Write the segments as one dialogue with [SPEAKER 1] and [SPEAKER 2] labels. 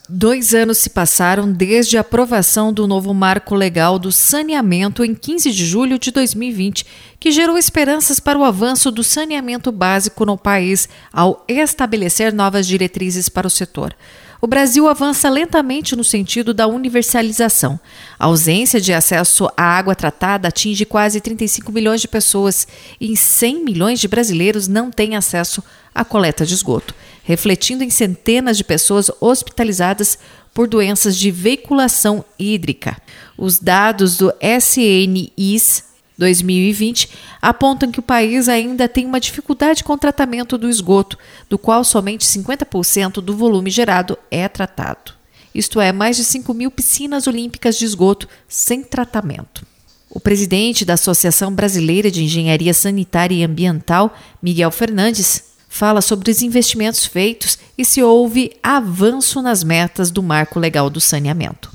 [SPEAKER 1] 2 anos se passaram desde a aprovação do novo marco legal do saneamento em 15 de julho de 2020, que gerou esperanças para o avanço do saneamento básico no país ao estabelecer novas diretrizes para o setor. O Brasil avança lentamente no sentido da universalização. A ausência de acesso à água tratada atinge quase 35 milhões de pessoas e 100 milhões de brasileiros não têm acesso à coleta de esgoto, refletindo em centenas de pessoas hospitalizadas por doenças de veiculação hídrica. Os dados do SNIS 2020 apontam que o país ainda tem uma dificuldade com o tratamento do esgoto, do qual somente 50% do volume gerado é tratado. Isto é, mais de 5 mil piscinas olímpicas de esgoto sem tratamento. O presidente da Associação Brasileira de Engenharia Sanitária e Ambiental, Miguel Fernandes, fala sobre os investimentos feitos e se houve avanço nas metas do Marco Legal do Saneamento.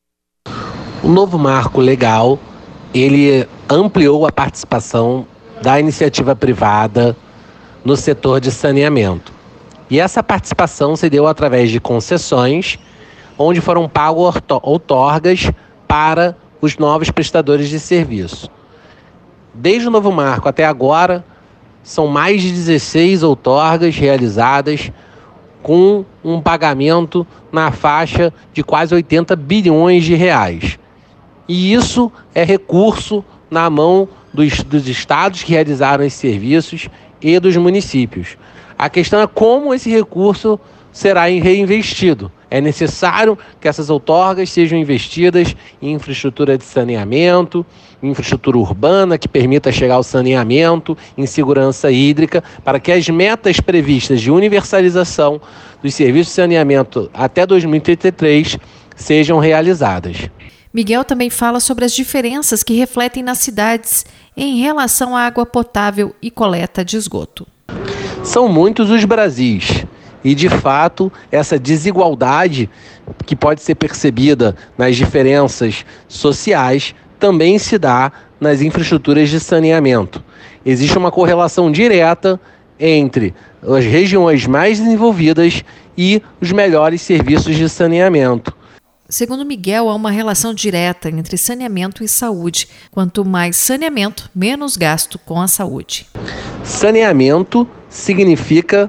[SPEAKER 2] O novo Marco Legal, ele ampliou a participação da iniciativa privada no setor de saneamento. E essa participação se deu através de concessões, onde foram pagas outorgas para os novos prestadores de serviço. Desde o novo marco até agora, são mais de 16 outorgas realizadas com um pagamento na faixa de quase 80 bilhões de reais. E isso é recurso na mão dos estados que realizaram esses serviços e dos municípios. A questão é como esse recurso será reinvestido. É necessário que essas outorgas sejam investidas em infraestrutura de saneamento, em infraestrutura urbana que permita chegar ao saneamento, em segurança hídrica, para que as metas previstas de universalização dos serviços de saneamento até 2033 sejam realizadas.
[SPEAKER 1] Miguel também fala sobre as diferenças que refletem nas cidades em relação à água potável e coleta de esgoto.
[SPEAKER 2] São muitos os Brasis e, de fato, essa desigualdade que pode ser percebida nas diferenças sociais também se dá nas infraestruturas de saneamento. Existe uma correlação direta entre as regiões mais desenvolvidas e os melhores serviços de saneamento.
[SPEAKER 1] Segundo Miguel, há uma relação direta entre saneamento e saúde. Quanto mais saneamento, menos gasto com a saúde.
[SPEAKER 2] Saneamento significa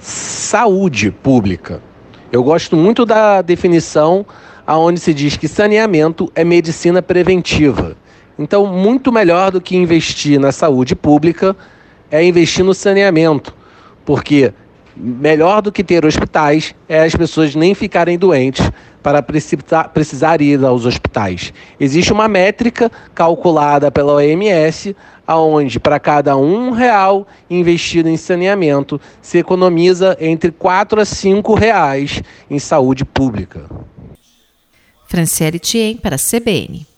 [SPEAKER 2] saúde pública. Eu gosto muito da definição onde se diz que saneamento é medicina preventiva. Então, muito melhor do que investir na saúde pública é investir no saneamento, porque melhor do que ter hospitais é as pessoas nem ficarem doentes para precisar ir aos hospitais. Existe uma métrica calculada pela OMS, onde para cada R$1 investido em saneamento, se economiza entre R$4 a R$5 em saúde pública.
[SPEAKER 1] Franciele Thiem para a CBN.